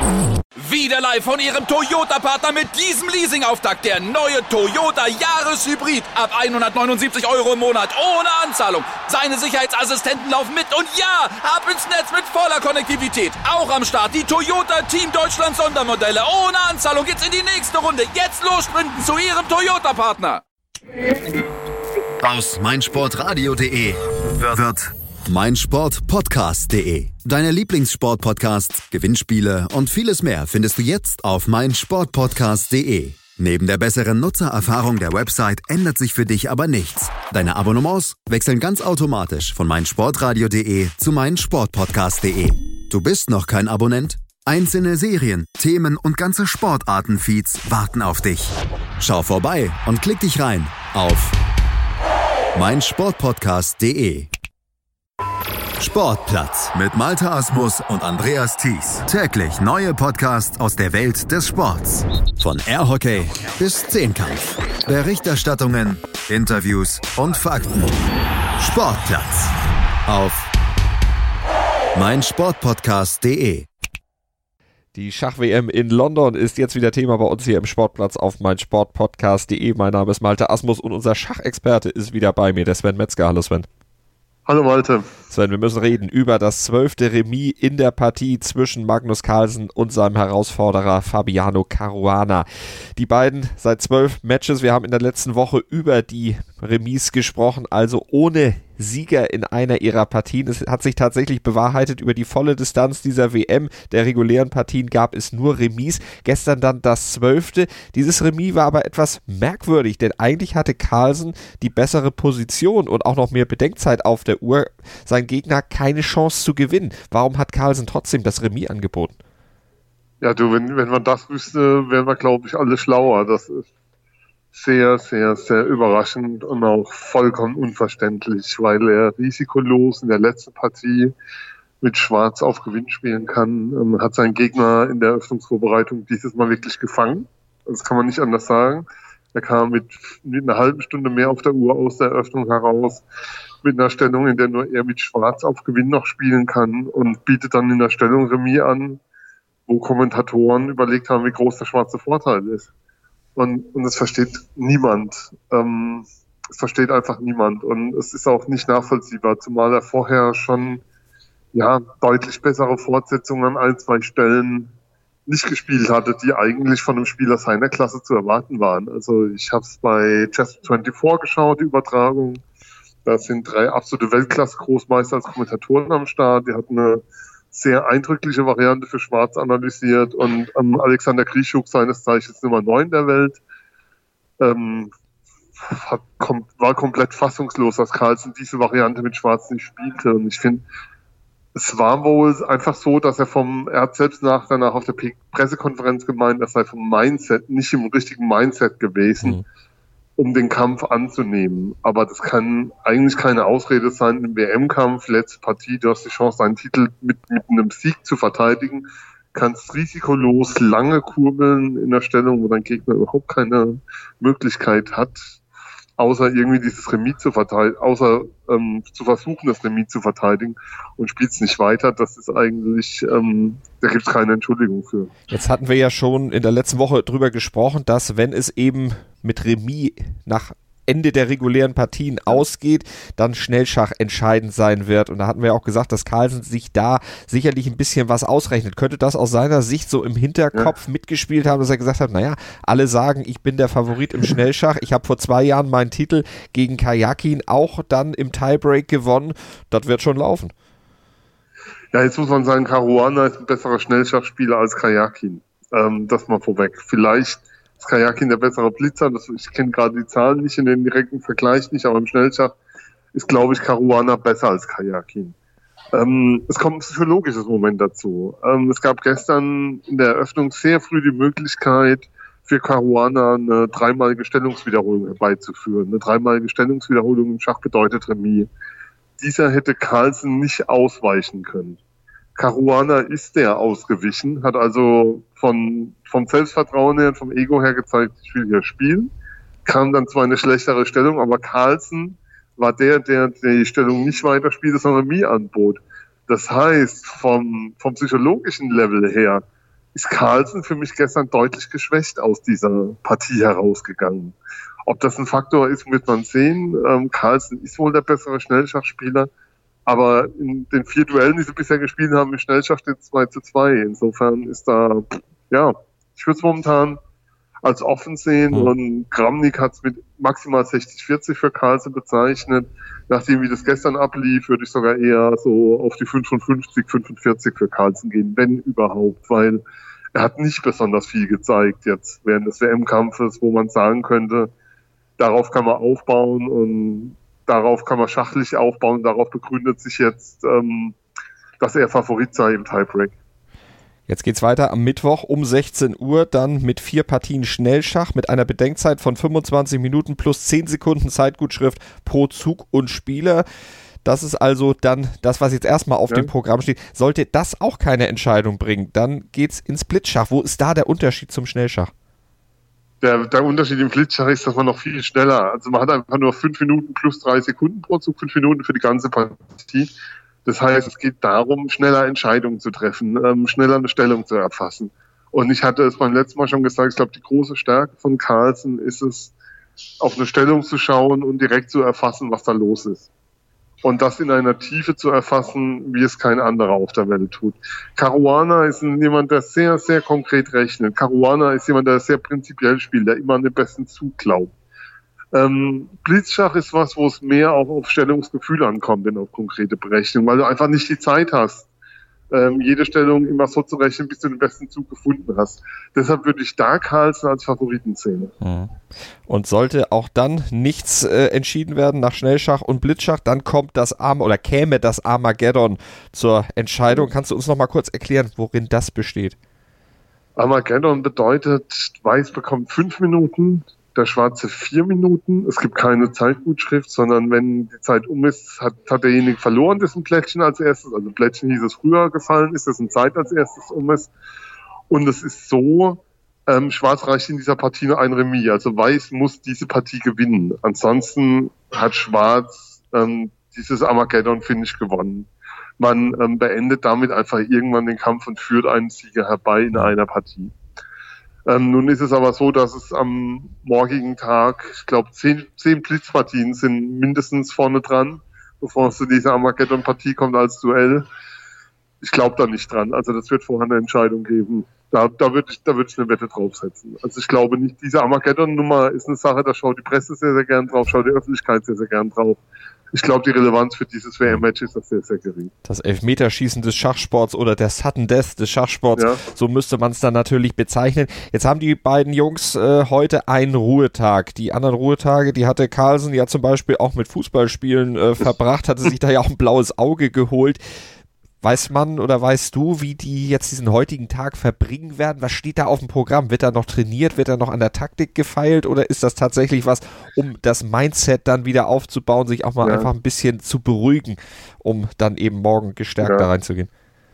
Wieder live von Ihrem Toyota-Partner mit diesem Leasing-Auftakt. Der neue Toyota Jahreshybrid. Ab 179 € im Monat. Ohne Anzahlung. Seine Sicherheitsassistenten laufen mit. Und ja, ab ins Netz mit voller Konnektivität. Auch am Start die Toyota Team Deutschland Sondermodelle. Ohne Anzahlung geht's in die nächste Runde. Jetzt los sprinten zu Ihrem Toyota-Partner. Aus meinsportradio.de wird meinsportpodcast.de. Deine Lieblingssportpodcasts, Gewinnspiele und vieles mehr findest du jetzt auf meinsportpodcast.de. Neben der besseren Nutzererfahrung der Website ändert sich für dich aber nichts. Deine Abonnements wechseln ganz automatisch von meinsportradio.de zu meinsportpodcast.de. Du bist noch kein Abonnent? Einzelne Serien, Themen und ganze Sportarten-Feeds warten auf dich. Schau vorbei und klick dich rein auf meinsportpodcast.de. Sportplatz mit Malte Asmus und Andreas Thies. Täglich neue Podcasts aus der Welt des Sports. Von Airhockey bis Zehnkampf. Berichterstattungen, Interviews und Fakten. Sportplatz auf meinsportpodcast.de. Die Schach-WM in London ist jetzt wieder Thema bei uns hier im Sportplatz auf meinsportpodcast.de. Mein Name ist Malte Asmus und unser Schachexperte ist wieder bei mir, der Sven Metzger. Hallo Sven. Hallo Malte. Sven, wir müssen reden über das 12. Remis in der Partie zwischen Magnus Carlsen und seinem Herausforderer Fabiano Caruana. Die beiden seit 12 Matches. Wir haben in der letzten Woche über die Remis gesprochen, also ohne Sieger in einer ihrer Partien. Es hat sich tatsächlich bewahrheitet, über die volle Distanz dieser WM der regulären Partien gab es nur Remis. Gestern dann das 12. Dieses Remis war aber etwas merkwürdig, denn eigentlich hatte Carlsen die bessere Position und auch noch mehr Bedenkzeit auf der Uhr. Sein Gegner keine Chance zu gewinnen. Warum hat Carlsen trotzdem das Remis angeboten? Ja, du, wenn man das wüsste, wären wir, glaube ich, alle schlauer. Das ist sehr, sehr, sehr überraschend und auch vollkommen unverständlich, weil er risikolos in der letzten Partie mit Schwarz auf Gewinn spielen kann. Hat seinen Gegner in der Eröffnungsvorbereitung dieses Mal wirklich gefangen. Das kann man nicht anders sagen. Er kam mit einer halben Stunde mehr auf der Uhr aus der Eröffnung heraus, mit einer Stellung, in der nur er mit Schwarz auf Gewinn noch spielen kann und bietet dann in der Stellung Remis an, wo Kommentatoren überlegt haben, wie groß der schwarze Vorteil ist. Und das versteht niemand. Es versteht einfach niemand. Und es ist auch nicht nachvollziehbar, zumal er vorher schon deutlich bessere Fortsetzungen an 1, 2 Stellen nicht gespielt hatte, die eigentlich von einem Spieler seiner Klasse zu erwarten waren. Also ich habe es bei Chess24 geschaut, die Übertragung. Da sind 3 absolute Weltklasse-Großmeister als Kommentatoren am Start. Die hatten eine sehr eindrückliche Variante für Schwarz analysiert und Alexander Krischuk, seines Zeichens Nummer 9 der Welt, war komplett fassungslos, dass Carlsen diese Variante mit Schwarz nicht spielte. Und ich finde, es war wohl einfach so, dass er hat selbst danach auf der Pressekonferenz gemeint, er sei vom Mindset nicht im richtigen Mindset gewesen, um den Kampf anzunehmen. Aber das kann eigentlich keine Ausrede sein im WM-Kampf, letzte Partie, du hast die Chance, deinen Titel mit einem Sieg zu verteidigen, kannst risikolos lange kurbeln in der Stellung, wo dein Gegner überhaupt keine Möglichkeit hat, außer irgendwie dieses Remis zu verteidigen, zu versuchen, das Remis zu verteidigen und spielst nicht weiter. Das ist eigentlich, da gibt es keine Entschuldigung für. Jetzt hatten wir ja schon in der letzten Woche drüber gesprochen, dass wenn es eben mit Remis nach Ende der regulären Partien ausgeht, dann Schnellschach entscheidend sein wird. Und da hatten wir auch gesagt, dass Carlsen sich da sicherlich ein bisschen was ausrechnet. Könnte das aus seiner Sicht so im Hinterkopf mitgespielt haben, dass er gesagt hat, naja, alle sagen, ich bin der Favorit im Schnellschach. Ich habe vor 2 Jahren meinen Titel gegen Karjakin auch dann im Tiebreak gewonnen. Das wird schon laufen. Ja, jetzt muss man sagen, Caruana ist ein besserer Schnellschachspieler als Karjakin. Das mal vorweg. Vielleicht ist Karjakin der bessere Blitzer, ich kenne gerade die Zahlen nicht in den direkten Vergleich nicht, aber im Schnellschach ist, glaube ich, Caruana besser als Karjakin. Es kommt ein psychologisches Moment dazu. Es gab gestern in der Eröffnung sehr früh die Möglichkeit für Caruana eine 3-malige Stellungswiederholung herbeizuführen. Eine 3-malige Stellungswiederholung im Schach bedeutet Remis. Dieser hätte Carlsen nicht ausweichen können. Caruana ist der ausgewichen, hat also vom Selbstvertrauen her und vom Ego her gezeigt, ich will hier spielen, kam dann zwar in eine schlechtere Stellung, aber Carlsen war der die Stellung nicht weiterspielte, sondern Remis anbot. Das heißt, vom psychologischen Level her ist Carlsen für mich gestern deutlich geschwächt aus dieser Partie herausgegangen. Ob das ein Faktor ist, wird man sehen. Carlsen ist wohl der bessere Schnellschachspieler, aber in den 4 Duellen, die sie bisher gespielt haben, im Schnellschach steht 2:2. Insofern ist da, ich würde es momentan als offen sehen und Kramnik hat es mit maximal 60-40 für Carlsen bezeichnet. Nachdem wie das gestern ablief, würde ich sogar eher so auf die 55-45 für Carlsen gehen, wenn überhaupt, weil er hat nicht besonders viel gezeigt jetzt während des WM-Kampfes, wo man sagen könnte, darauf kann man aufbauen und darauf kann man schachlich aufbauen, darauf begründet sich jetzt, dass er Favorit sei im Tiebreak. Jetzt geht's weiter am Mittwoch um 16 Uhr, dann mit 4 Partien Schnellschach mit einer Bedenkzeit von 25 Minuten plus 10 Sekunden Zeitgutschrift pro Zug und Spieler. Das ist also dann das, was jetzt erstmal auf dem Programm steht. Sollte das auch keine Entscheidung bringen, dann geht's ins Blitzschach. Wo ist da der Unterschied zum Schnellschach? Der Unterschied im Blitzschach ist, dass man noch viel schneller, also man hat einfach nur 5 Minuten plus 3 Sekunden pro Zug, 5 Minuten für die ganze Partie. Das heißt, es geht darum, schneller Entscheidungen zu treffen, schneller eine Stellung zu erfassen. Und ich hatte es beim letzten Mal schon gesagt, ich glaube, die große Stärke von Carlsen ist es, auf eine Stellung zu schauen und direkt zu erfassen, was da los ist. Und das in einer Tiefe zu erfassen, wie es kein anderer auf der Welt tut. Caruana ist jemand, der sehr, sehr konkret rechnet. Caruana ist jemand, der sehr prinzipiell spielt, der immer an den besten Zug glaubt. Blitzschach ist was, wo es mehr auch auf Stellungsgefühl ankommt, denn auf konkrete Berechnung, weil du einfach nicht die Zeit hast, jede Stellung immer so zu rechnen, bis du den besten Zug gefunden hast. Deshalb würde ich da Carlsen als Favoriten sehen. Und sollte auch dann nichts entschieden werden nach Schnellschach und Blitzschach, dann käme das Armageddon zur Entscheidung. Kannst du uns noch mal kurz erklären, worin das besteht? Armageddon bedeutet, Weiß bekommt 5 Minuten, der Schwarze 4 Minuten. Es gibt keine Zeitgutschrift, sondern wenn die Zeit um ist, hat derjenige verloren, dessen Plättchen als erstes, also Plättchen hieß es früher gefallen ist, dessen Zeit als erstes um ist. Und es ist so, Schwarz reicht in dieser Partie nur ein Remis, also Weiß muss diese Partie gewinnen. Ansonsten hat Schwarz dieses Armageddon, finde ich, gewonnen. Man beendet damit einfach irgendwann den Kampf und führt einen Sieger herbei in einer Partie. Nun ist es aber so, dass es am morgigen Tag, ich glaube, 10 Blitzpartien sind mindestens vorne dran, bevor es zu dieser Armageddon-Partie kommt als Duell. Ich glaube da nicht dran. Also das wird vorher eine Entscheidung geben. Da würde ich eine Wette draufsetzen. Also ich glaube nicht, diese Armageddon-Nummer ist eine Sache, da schaut die Presse sehr, sehr gern drauf, schaut die Öffentlichkeit sehr, sehr gern drauf. Ich glaube, die Relevanz für dieses WM-Match ist sehr, sehr gering. Das Elfmeterschießen des Schachsports oder der Sudden Death des Schachsports, so müsste man es dann natürlich bezeichnen. Jetzt haben die beiden Jungs heute einen Ruhetag. Die anderen Ruhetage, die hatte Carlsen ja zum Beispiel auch mit Fußballspielen verbracht, hatte sich da ja auch ein blaues Auge geholt. Weiß man oder weißt du, wie die jetzt diesen heutigen Tag verbringen werden? Was steht da auf dem Programm? Wird da noch trainiert? Wird da noch an der Taktik gefeilt? Oder ist das tatsächlich was, um das Mindset dann wieder aufzubauen, sich auch mal einfach ein bisschen zu beruhigen, um dann eben morgen gestärkt da reinzugehen?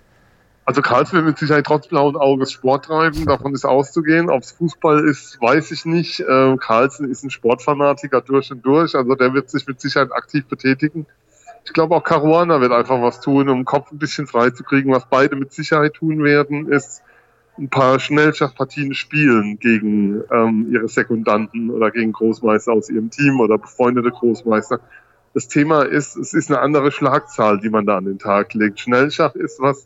Also Carlsen wird mit Sicherheit trotz blauen Auges Sport treiben, davon ist auszugehen. Ob es Fußball ist, weiß ich nicht. Carlsen ist ein Sportfanatiker durch und durch, also der wird sich mit Sicherheit aktiv betätigen. Ich glaube auch Caruana wird einfach was tun, um den Kopf ein bisschen frei zu kriegen. Was beide mit Sicherheit tun werden, ist ein paar Schnellschachpartien spielen gegen ihre Sekundanten oder gegen Großmeister aus ihrem Team oder befreundete Großmeister. Das Thema ist, es ist eine andere Schlagzahl, die man da an den Tag legt. Schnellschach ist was,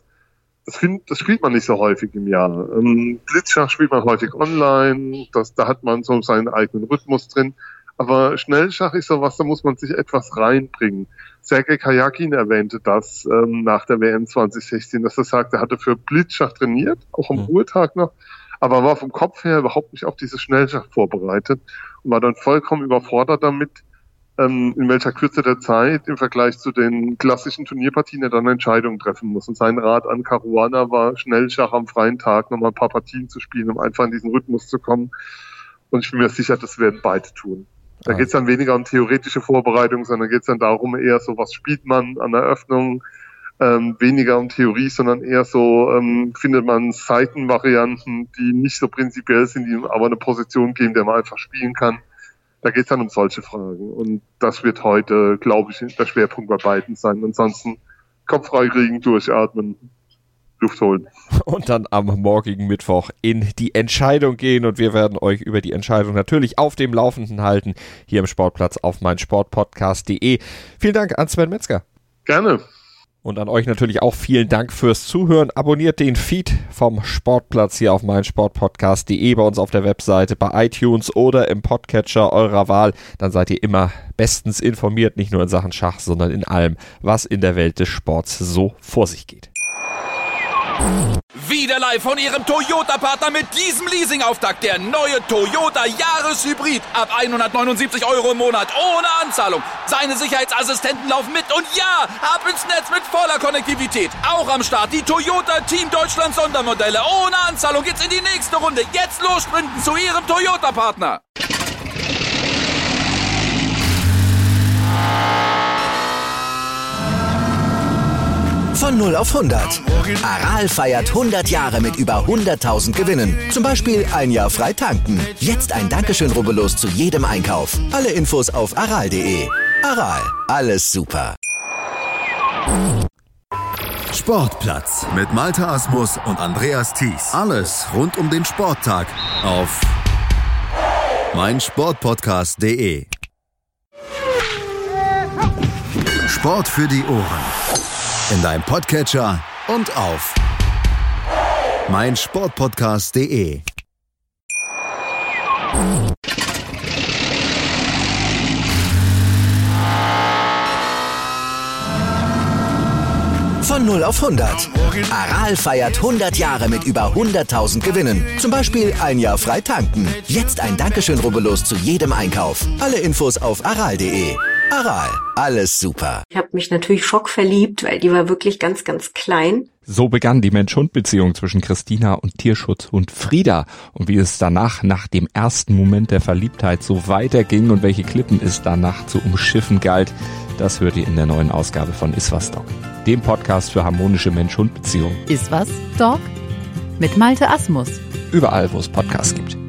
das spielt man nicht so häufig im Jahr. Blitzschach spielt man häufig online, da hat man so seinen eigenen Rhythmus drin. Aber Schnellschach ist sowas, da muss man sich etwas reinbringen. Sergei Karjakin erwähnte das nach der WM 2016, dass er sagt, er hatte für Blitzschach trainiert, auch am Ruhetag noch, aber war vom Kopf her überhaupt nicht auf dieses Schnellschach vorbereitet und war dann vollkommen überfordert damit, in welcher Kürze der Zeit im Vergleich zu den klassischen Turnierpartien er dann Entscheidungen treffen muss. Und sein Rat an Caruana war, Schnellschach am freien Tag nochmal ein paar Partien zu spielen, um einfach in diesen Rhythmus zu kommen. Und ich bin mir sicher, das werden beide tun. Da geht es dann weniger um theoretische Vorbereitung, sondern geht es dann darum, eher so, was spielt man an der Eröffnung, weniger um Theorie, sondern eher so, findet man Seitenvarianten, die nicht so prinzipiell sind, die ihm aber eine Position geben, der man einfach spielen kann. Da geht es dann um solche Fragen. Und das wird heute, glaube ich, der Schwerpunkt bei beiden sein. Ansonsten Kopf frei kriegen, durchatmen, Luft holen. Und dann am morgigen Mittwoch in die Entscheidung gehen. Und wir werden euch über die Entscheidung natürlich auf dem Laufenden halten, hier im Sportplatz auf meinsportpodcast.de. Vielen Dank an Sven Metzger. Gerne. Und an euch natürlich auch vielen Dank fürs Zuhören. Abonniert den Feed vom Sportplatz hier auf meinsportpodcast.de, bei uns auf der Webseite, bei iTunes oder im Podcatcher eurer Wahl. Dann seid ihr immer bestens informiert, nicht nur in Sachen Schach, sondern in allem, was in der Welt des Sports so vor sich geht. Wieder live von Ihrem Toyota-Partner mit diesem Leasing-Auftakt. Der neue Toyota Jahreshybrid. Ab 179 € im Monat. Ohne Anzahlung. Seine Sicherheitsassistenten laufen mit. Und ja, ab ins Netz mit voller Konnektivität. Auch am Start die Toyota Team Deutschland Sondermodelle. Ohne Anzahlung geht's in die nächste Runde. Jetzt los sprinten zu Ihrem Toyota-Partner. Von 0 auf 100. Aral feiert 100 Jahre mit über 100.000 Gewinnen. Zum Beispiel ein Jahr frei tanken. Jetzt ein Dankeschön, rubbellos zu jedem Einkauf. Alle Infos auf aral.de. Aral, alles super. Sportplatz mit Malte Asmus und Andreas Thies. Alles rund um den Sporttag auf meinsportpodcast.de. Sport für die Ohren. In deinem Podcatcher und auf meinsportpodcast.de. Von 0 auf 100. Aral feiert 100 Jahre mit über 100.000 Gewinnen. Zum Beispiel ein Jahr frei tanken. Jetzt ein Dankeschön, rubbellos zu jedem Einkauf. Alle Infos auf aral.de. Aral, alles super. Ich habe mich natürlich schockverliebt, weil die war wirklich ganz, ganz klein. So begann die Mensch-Hund-Beziehung zwischen Christina und Tierschutzhund Frieda. Und wie es danach, nach dem ersten Moment der Verliebtheit, so weiterging und welche Klippen es danach zu umschiffen galt, das hört ihr in der neuen Ausgabe von Iswas Dog, dem Podcast für harmonische Mensch-Hund-Beziehungen. Iswas Dog mit Malte Asmus. Überall, wo es Podcasts gibt.